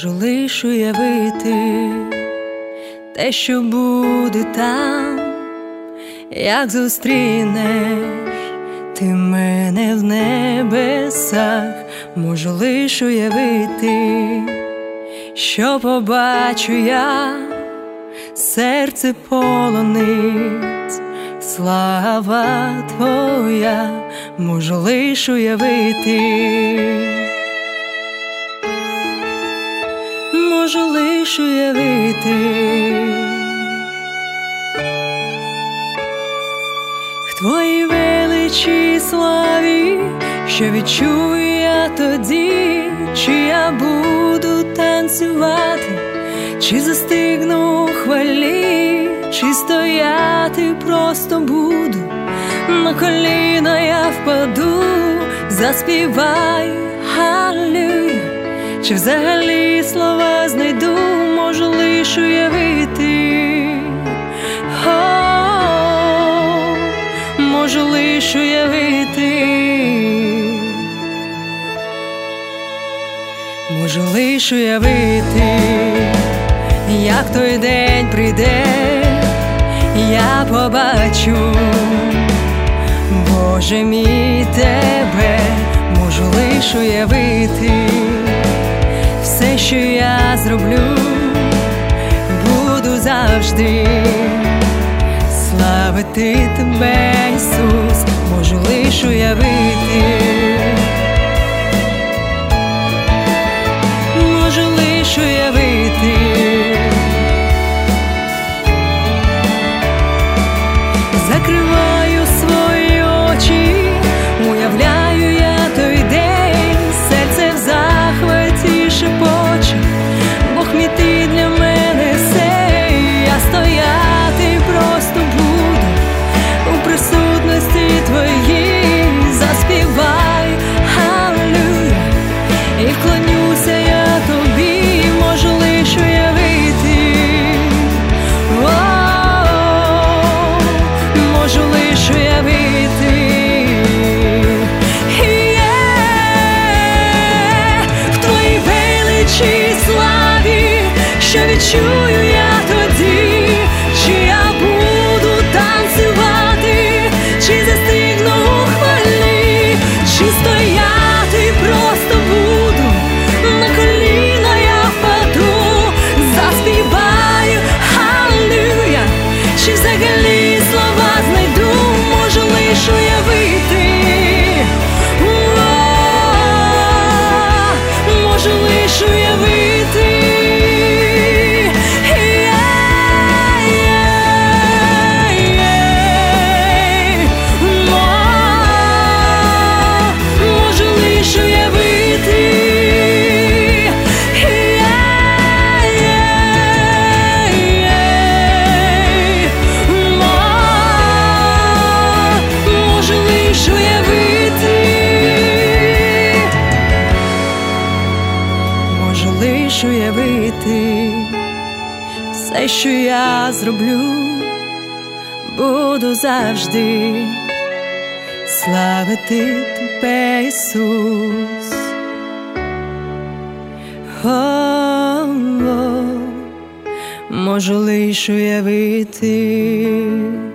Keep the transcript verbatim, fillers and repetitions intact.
можу лиш уявити те, що буде там, як зустрінеш ти мене в небесах, можу лиш уявити, що побачу я, серце полонить слава твоя, можу лиш уявити, можу лиш уявити, в твоїй величі славі, що відчую я тоді, чи я буду танцювати, чи застигну у хвалі, чи стояти просто буду, на коліна я впаду, заспіваю Алілуя, чи взагалі слова знайду, можу лиш уявити, о, можу лиш уявити, можу лиш уявити, як той день прийде, я побачу, Боже мій, тебе, можу лиш уявити, все, що я зроблю, буду завжди славити тебе, Ісус, можу лиш уявити, можу лиш уявити, закриваю свої очі, уявляю я той день, серце в захваті шепоче, Бог мій, ти для мене все, я стояти просто буду у присутності твоїй, заспівай Алілуя, і вклонюся я тобі, можу лиш уявити, о, можу лиш уявити, в твоїй величі славі, що відчую я тоді, чи я буду танцювати, чи застигну у хвалі, чи стояти просто буду, на коліна я впаду, заспіваю Алілуя, чи взагалі слова знайду, можу лиш уявити, о, можу лиш уявити, можу лиш уявити, можу лиш уявити, можу лиш уявити, все, що я зроблю, буду завжди славити тебе, Ісус, о, о, можу лиш уявити.